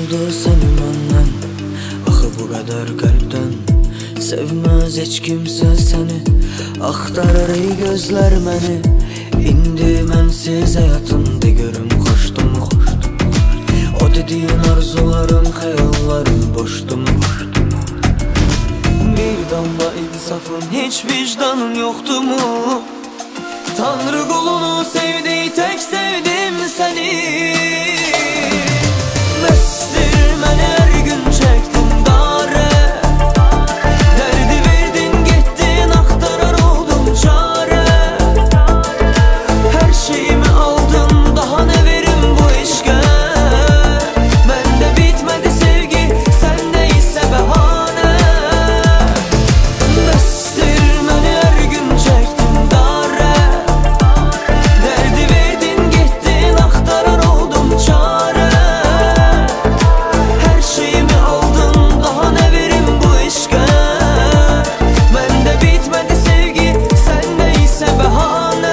oldu seni məndən? Axı bu qədər qəlbdən sevməz heç kimsə səni. Axtarır ey gözlər məni. İndi mənsiz həyatımda görüm xoşdum, xoşdum. O dediyin arzuların, xəyalların boşdum, boşdum. Bir damla insafın, heç vicdanın yoxdur mu? Tanrı qulunu sevdi, tək sevdim səni. Bəsdir mənə hər gün çəkdim darə. Dərdi verdin, getdin, axtarar oldum çarə. Hər şeyimi aldın, daha nə verim bu eşqə? Məndə bitmədi sevgi, səndə isə bəhanə. Bəsdir mənə hər gün çəkdim darə. Dərdi verdin, getdin, axtarar oldum çarə. Hər şeyimi aldın, daha nə verim bu eşqə? Məndə bitmədi sevgi, səndə isə bəhanə.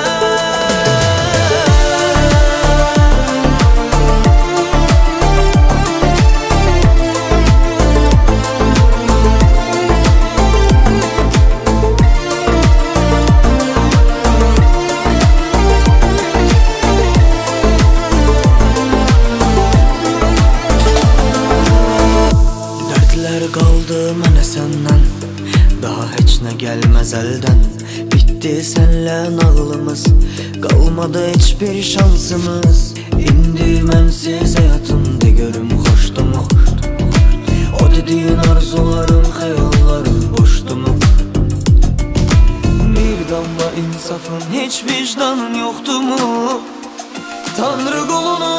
Dərdlər qaldı mənə səndən, daha heç nə gəlməz əldən. Bitdi sənlə nağılımız, qalmadı heç bir şansımız. İndi mənsiz həyatımda görüm xoşdum, xoşdum. O dediyin arzuların, xəyalların boşdum. Bir damla insafın, heç vicdanın yoxdur mu? Tanrı qulunu